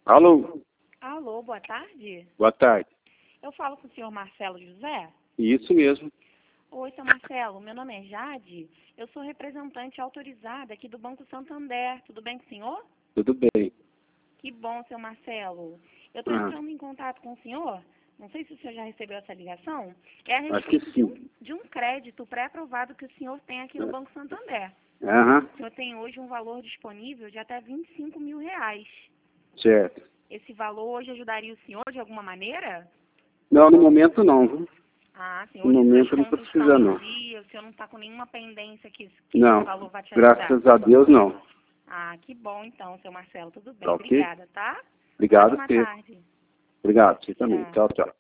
Alô? Alô, boa tarde. Boa tarde. Eu falo com o senhor Marcelo José? Isso mesmo. Oi, seu Marcelo, meu nome é Jade. Eu sou representante autorizada aqui do Banco Santander. Tudo bem com o senhor? Tudo bem. Que bom, seu Marcelo. Eu estou entrando em contato com o senhor. Não sei se o senhor já recebeu essa ligação. É a Acho que respeito sim. de um crédito pré-aprovado que o senhor tem aqui no Banco Santander. Aham, O senhor tem hoje um valor disponível de até R$ 25 mil. certo. Esse valor hoje ajudaria o senhor de alguma maneira? Não, no momento não, viu? Ah, sim. No Hoje momento suas não contas precisa, estão não. em dia, o senhor não está com nenhuma pendência que Não, esse valor vai te ajudar. graças a Deus não. Ah, que bom então, seu Marcelo. Tudo bem. Tá ok? Obrigada, tá? Obrigado, Ótima Pedro. tarde. Obrigado, você também. Tchau. Tchau, tchau.